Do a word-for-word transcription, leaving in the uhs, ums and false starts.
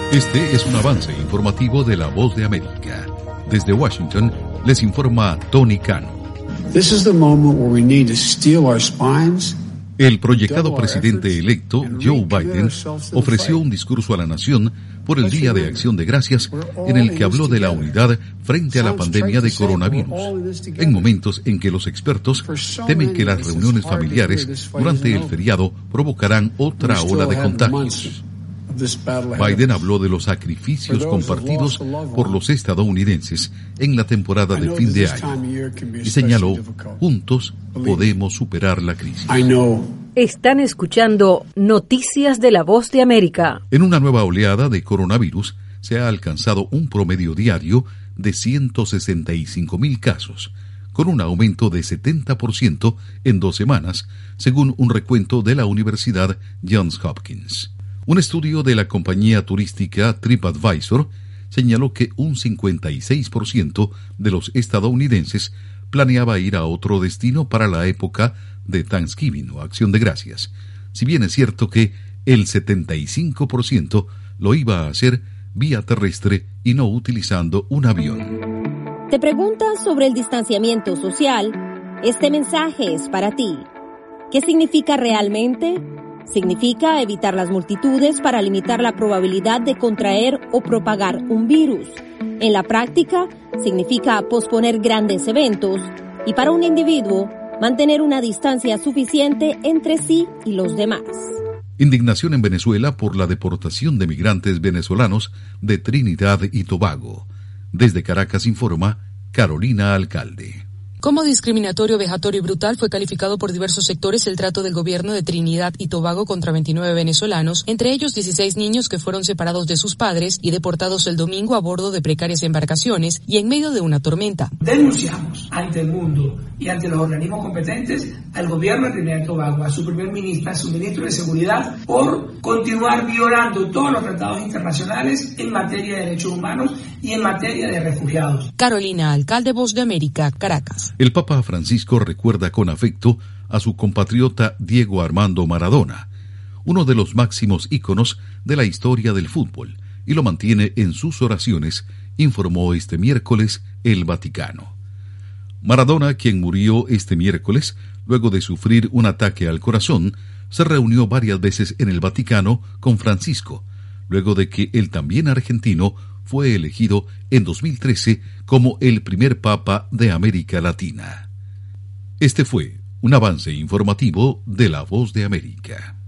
Este es un avance informativo de La Voz de América. Desde Washington, les informa Tony Cano. This is the moment where we need to steel our spines. El proyectado presidente electo, Joe Biden, ofreció un discurso a la nación por el Día de Acción de Gracias, en el que habló de la unidad frente a la pandemia de coronavirus, en momentos en que los expertos temen que las reuniones familiares durante el feriado provocarán otra ola de contagios. Biden habló de los sacrificios compartidos por los estadounidenses en la temporada de fin de año y señaló, juntos podemos superar la crisis. Están escuchando Noticias de La Voz de América. En una nueva oleada de coronavirus se ha alcanzado un promedio diario de ciento sesenta y cinco mil casos, con un aumento de setenta por ciento en dos semanas, según un recuento de la Universidad Johns Hopkins. Un estudio de la compañía turística TripAdvisor señaló que un cincuenta y seis por ciento de los estadounidenses planeaba ir a otro destino para la época de Thanksgiving o Acción de Gracias, si bien es cierto que el setenta y cinco por ciento lo iba a hacer vía terrestre y no utilizando un avión. ¿Te preguntas sobre el distanciamiento social? Este mensaje es para ti. ¿Qué significa realmente? Significa evitar las multitudes para limitar la probabilidad de contraer o propagar un virus. En la práctica, significa posponer grandes eventos y para un individuo, mantener una distancia suficiente entre sí y los demás. Indignación en Venezuela por la deportación de migrantes venezolanos de Trinidad y Tobago. Desde Caracas informa Carolina Alcalde. Como discriminatorio, vejatorio y brutal fue calificado por diversos sectores el trato del gobierno de Trinidad y Tobago contra veintinueve venezolanos, entre ellos dieciséis niños que fueron separados de sus padres y deportados el domingo a bordo de precarias embarcaciones y en medio de una tormenta. Denunciamos ante el mundo y ante los organismos competentes al gobierno de Trinidad y Tobago, a su primer ministro, a su ministro de Seguridad, por continuar violando todos los tratados internacionales en materia de derechos humanos y en materia de refugiados. Carolina Alcalde, Voz de América, Caracas. El Papa Francisco recuerda con afecto a su compatriota Diego Armando Maradona, uno de los máximos íconos de la historia del fútbol, y lo mantiene en sus oraciones, informó este miércoles el Vaticano. Maradona, quien murió este miércoles luego de sufrir un ataque al corazón, se reunió varias veces en el Vaticano con Francisco, luego de que el también argentino fue elegido en dos mil trece como el primer papa de América Latina. Este fue un avance informativo de La Voz de América.